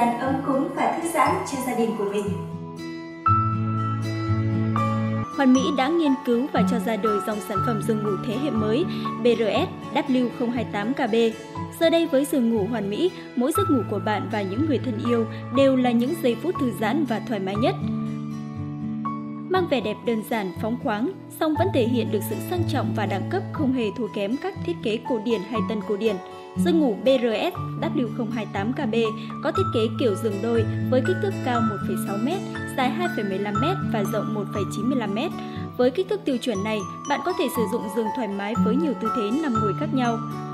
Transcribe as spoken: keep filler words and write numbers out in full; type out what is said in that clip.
gian ấm cúng và thư giãn cho gia đình của mình. Hoàn Mỹ đã nghiên cứu và cho ra đời dòng sản phẩm giường ngủ thế hệ mới B R S W không hai tám K B. Giờ đây với giường ngủ Hoàn Mỹ, mỗi giấc ngủ của bạn và những người thân yêu đều là những giây phút thư giãn và thoải mái nhất. Mang vẻ đẹp đơn giản, phóng khoáng, song vẫn thể hiện được sự sang trọng và đẳng cấp không hề thua kém các thiết kế cổ điển hay tân cổ điển. Giường ngủ B R S W không hai tám K B có thiết kế kiểu giường đôi với kích thước cao một phẩy sáu mét, dài hai phẩy mười lăm mét và rộng một phẩy chín mươi lăm mét. Với kích thước tiêu chuẩn này, bạn có thể sử dụng giường thoải mái với nhiều tư thế nằm ngồi khác nhau.